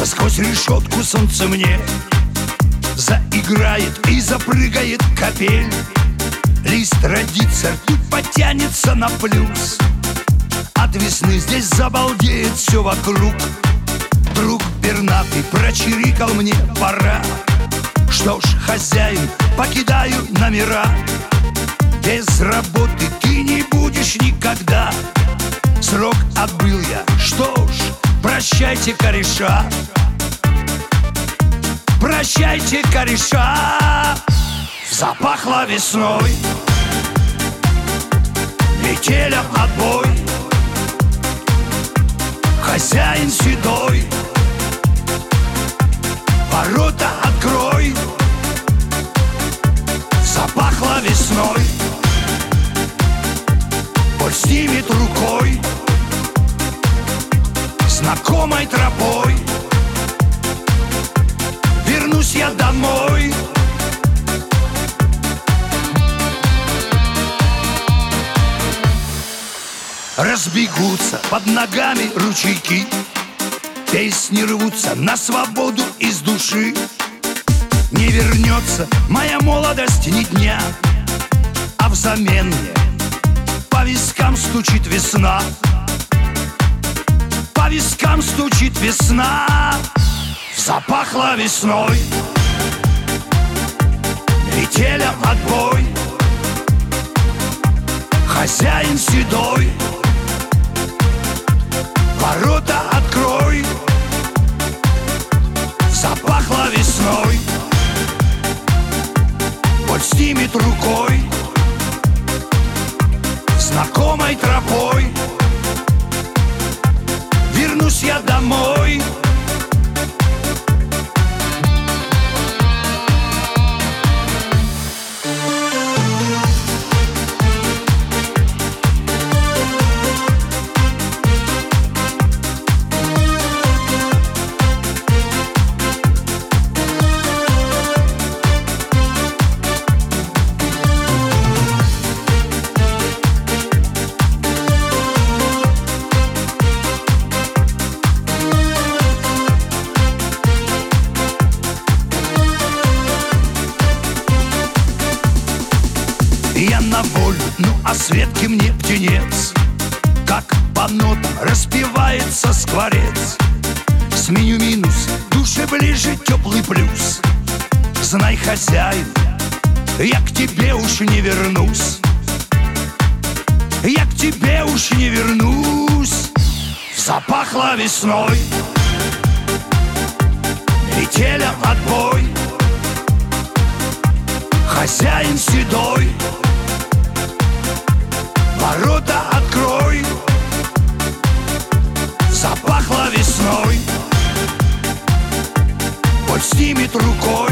Сквозь решетку солнце мне заиграет и запрыгает капель. Лист родится и потянется на плюс. От весны здесь забалдеет все вокруг. Друг пернатый прочирикал мне: пора. Что ж, хозяин, покидаю номера. Без работы ты не будешь никогда. Срок отбыл я, что ж, прощайте, кореша. Прощайте, кореша. Запахло весной, метелям отбой. Хозяин седой, ворота открой. Запахло весной, боль снимет рукой. Знакомой тропой вернусь я домой. Разбегутся под ногами ручейки. Песни рвутся на свободу из души. Не вернется моя молодость ни дня, а взамен мне по вискам стучит весна. По вискам стучит весна. Запахло весной, метелям отбой. Хозяин седой, ворота открой. Запахло весной, боль снимет рукой. Знакомой тропой вернусь я домой. Я на волю, ну а Светке мне птенец. Как по нотам распевается скворец. Сменю минус, душе ближе теплый плюс. Знай, хозяин, я к тебе уж не вернусь. Я к тебе уж не вернусь. Запахло весной, метелям отбой. Хозяин седой, ворота открой. Запахло весной, боль снимет рукой.